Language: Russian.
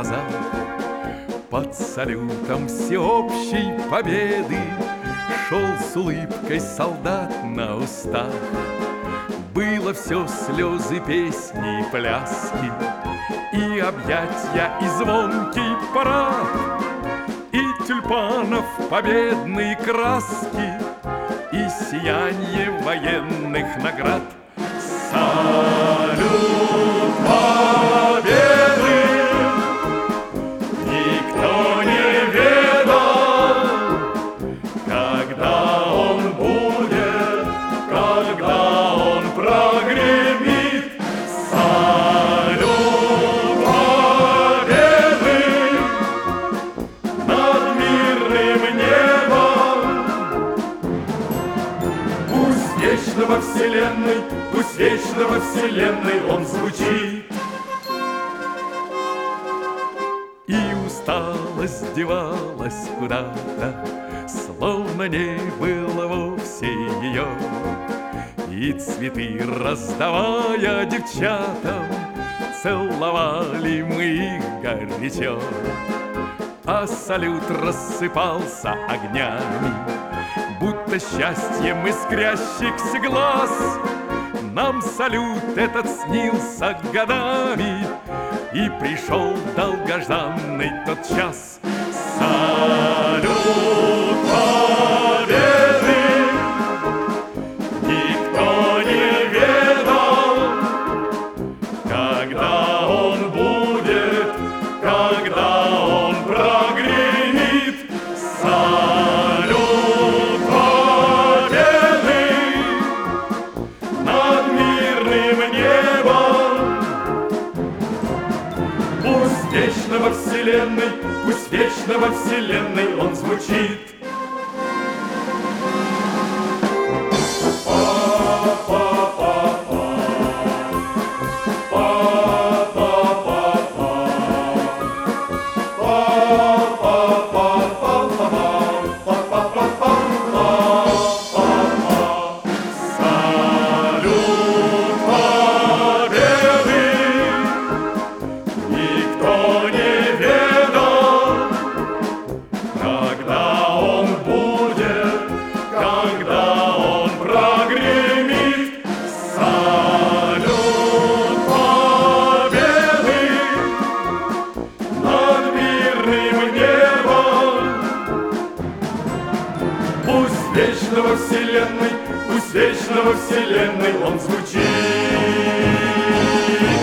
глазах. Под салютом всеобщей победы шел с улыбкой солдат на устах. Было все слезы, песни и пляски, и объятья, и звонкий парад, и тюльпанов победные краски, и сияние военных наград. Салют победы никто не ведал, когда он будет, когда он прогремит. Салют победы над мирным небом. Пусть вечно во вселенной, пусть вечно во вселенной он звучит. И усталость девалась куда-то, словно не было вовсе ее. И цветы, раздавая девчатам, целовали мы их горячо. А салют рассыпался огнями, будто счастьем искрящихся глаз. Нам салют этот снился годами, и пришел долгожданный тот час. Салют победы никто не ведал, когда он будет, когда он прогремит. Салют победы над мирным небом. Пусть вечно во вселенной, пусть вечно во вселенной он звучит. Вечно во вселенной, пусть вечно во вселенной он звучит.